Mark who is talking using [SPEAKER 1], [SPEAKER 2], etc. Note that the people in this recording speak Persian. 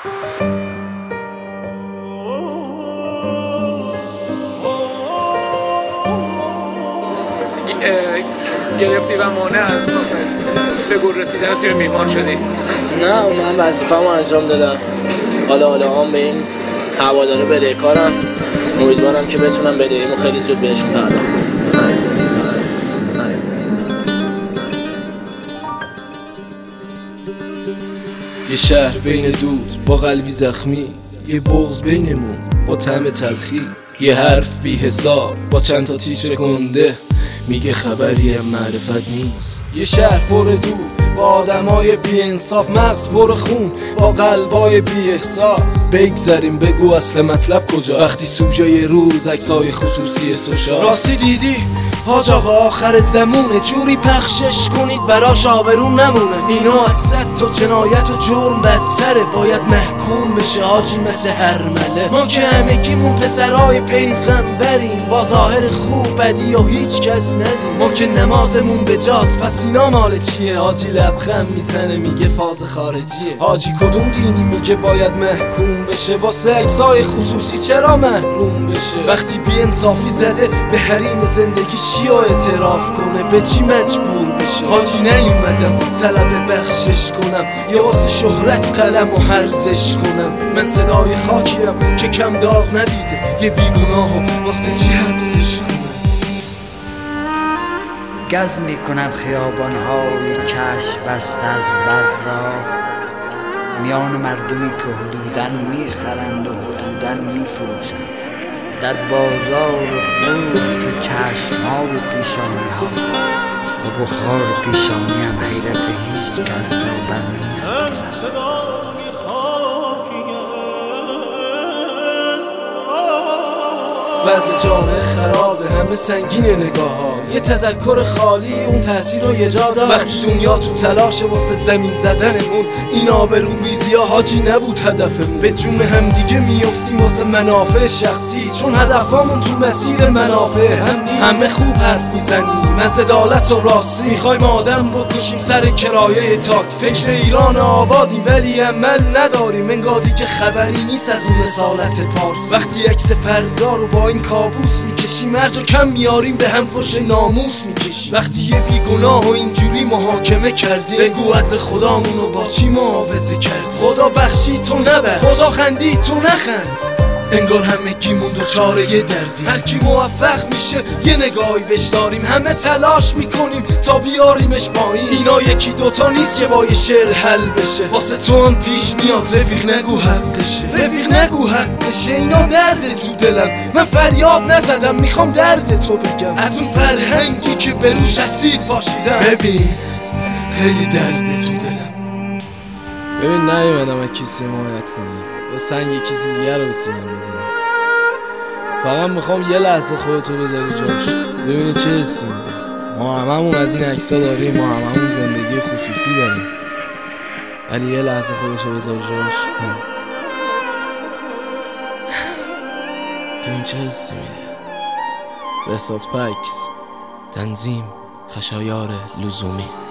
[SPEAKER 1] گرفتی و مانع از به گل رسیدن تیم میهمان شدی؟
[SPEAKER 2] نه من وظیفه‌مو انجام دادم. حالا هم به این هواداره بدهکارم. امیدوارم که بتونم بدهیمو خیلی زود بهشون پرداخت کنم.
[SPEAKER 3] یه شهر بین دود با قلبی زخمی، یه بغض بینمون با طعم تلخی، یه حرف بی حساب با چند تا تیتر گنده میگه خبری از معرفت نیست. یه شهر پر دود با آدمای بی انصاف، مغز پر خون با قلبای بی احساس. بگذاریم بگو اصل مطلب کجا وقتی سوژه روز عکسای خصوصی سوشال. راستی دیدی حاج آقا آخر زمونه، جوری پخشش کنید براش آبرون نمونه. اینا از صد تا جنایت و جرم بدتره، باید محکوم بشه حاجی مثل هرمله. ما که همگیمون پسرای پیغمبریم، با ظاهر خوب بدی و هیچ کس ندیم. ما که نمازمون به جاست، پس اینا مال چیه؟ حاجی لبخند میزنه میگه فاز خارجیه. حاجی کدوم دینی میگه باید محکوم بشه؟ واسه عکسای خصوصی چرا محروم بشه؟ وقتی بی انصافی زده به حریم زندگی چی اعتراف کنه؟ به چی مجبور بشه؟ حاجی نیومدم طلب بخشش کنم یا واسه شهرت قلم و هرزش کنم. من صدای خاکیم که کم داغ ندیده، یه بیگناه واسه چی حبسش کنم؟
[SPEAKER 4] گز میکنم خیابانهای چشم بسته از برق را، میان مردمی که حدوداً میخرند و حدوداً میفروشند، در بازار بورس چشم‌ها و پیشانی‌ها و بخار پیشانیم حیرت هیچ کس را برنمی‌دارد.
[SPEAKER 3] وضع جامعه خرابه، همه سنگینه نگاه ها، یه تذکر خالی اون تأثیر رو یه جا داشت. وقتی دنیا تو تلاشه واسه زمین زدنمون، این آبرو ریزی ها حاجی نبود هدفمون. به جون همدیگه میافتیم واسه منافع شخصی، چون هدفمون تو مسیر منافع هم نیست. همه خوب حرف میزنیم از عدالت و راستی، میخوایم آدم بکشیم سر کرایه تاکسی. فکر ایران آبادیم ولی عمل نداریم، انگار دیگه خبری نیست از اون رسالت پارسی. وقتی عکس فردا رو با این کابوس میکشیم، هر جا کم میاریم به هم فوش ناموس میکشیم. وقتی یه بیگناه و اینجوری محاکمه کردیم، بگو عدل خدامونو با چی معاوضه کرد؟ خدا بخشی تو نبخش، خدا خندی تو نخند. انگار همگیمون دوچاره یه دردیم، هر کی موفق میشه یه نگاهی بهش داریم. همه تلاش میکنیم تا بیاریمش پایین، اینا یکی دوتا نیست که با یه شعر حل بشه. واسه تو هم پیش میاد رفیق نگو حقشه، رفیق نگو حقشه. اینا درد تو دلم، من فریاد نزدم میخوام درد تو بگم. از اون فرهنگی که به روش اسید پاشیدم، ببین خیلی درد تو دلم.
[SPEAKER 5] ببین نیومدم از کسی حمایت کنم یا سنگ کسی دیگر رو به سینم بزنم. فقط میخوام یه لحظه خودتو بذاری جاش، ببینی چه حسی میده. ما هممون از این عکس‌ها داریم، ما هممون زندگی خصوصی داریم، ولی یه لحظه خودتو بذار جاش، ببین چه حسی میده. بهزاد پکس، تنظیم خشایار لزومی.